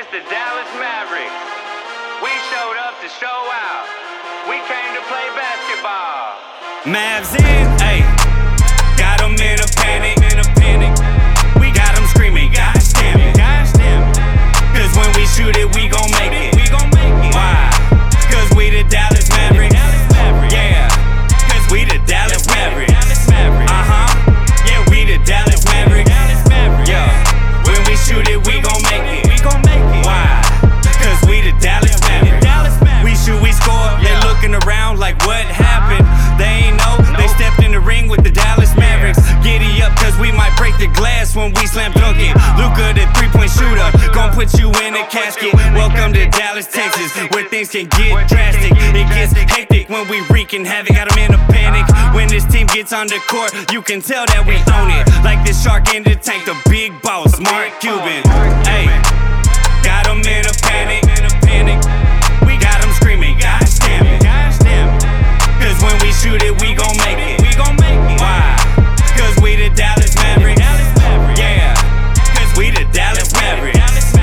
against the Dallas Mavericks. We showed up to show out. We came to play basketball. Mavs in, ayy. Got them in a panic. We got them screaming, gosh damn it. Cause when we shoot it, we gon' make it. Why? Cause we the Dallas Mavericks. Yeah. Cause we the Dallas Mavericks. Yeah, we the Dallas Mavericks. Yeah. When we shoot it, we gon' make it. Why? Cause we the Dallas Mavericks. We shoot, we score. They looking around like what happened. They ain't know. They stepped in the ring with the Dallas Mavericks. Giddy up cause we might break the glass when we slam dunk it. Luka the 3-point shooter, gon' put you in a casket. Welcome to Dallas, Texas, where things can get drastic. It gets hectic when we wreaking havoc. Got them in a panic. When this team gets on the court, you can tell that we own it. Like this shark in the tank, the big boss, Mark Cuban. Ayy, got them in a panic. We got them screaming, gosh damn it. Cause when we shoot it, we gon' make it. Why? Cause we the Dallas Mavericks. Yeah. Cause we the Dallas Mavericks.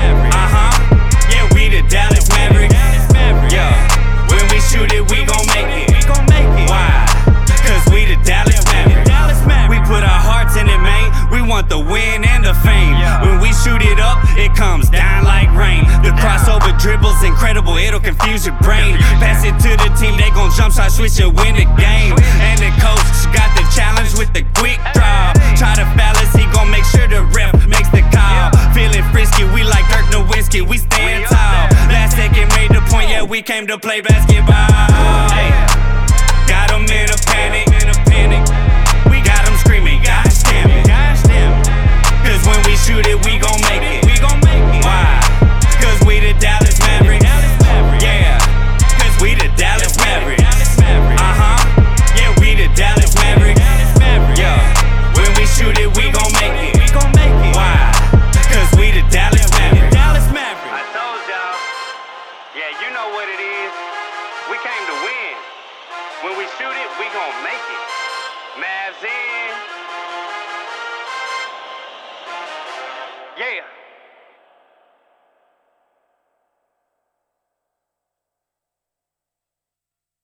Yeah, we the Dallas Mavericks. Yeah. When we shoot it, we gon' make it. Why? Cause we the Dallas Mavericks. We put our hearts in it, man. We want the win and the fame. When we shoot it up, it comes down like rain. The crossover dribble's incredible, it'll confuse your brain. Pass it to the team, they gon' jump shot, switch and win the game. And the coach got the challenge with the quick draw. Try to foul us, he gon' make sure the ref makes the call. Feeling frisky, we like Dirk Nowitzki, we stand tall. Last second made the point, yeah, we came to play basketball. Hey, got them in a panic. We got them screaming, gosh damn it. Cause when we shoot it, we gon' make it. Why? Cause we the Dallas Mavericks. Yeah. Cause we the Dallas Mavericks. Yeah, we the Dallas Mavericks. Yeah. When we shoot it, we gon' make it. Why? Cause we the Dallas Mavericks. I told y'all. Yeah, you know what it is. We came to win. When we shoot it, we gon' make it. Mavs in. Yeah.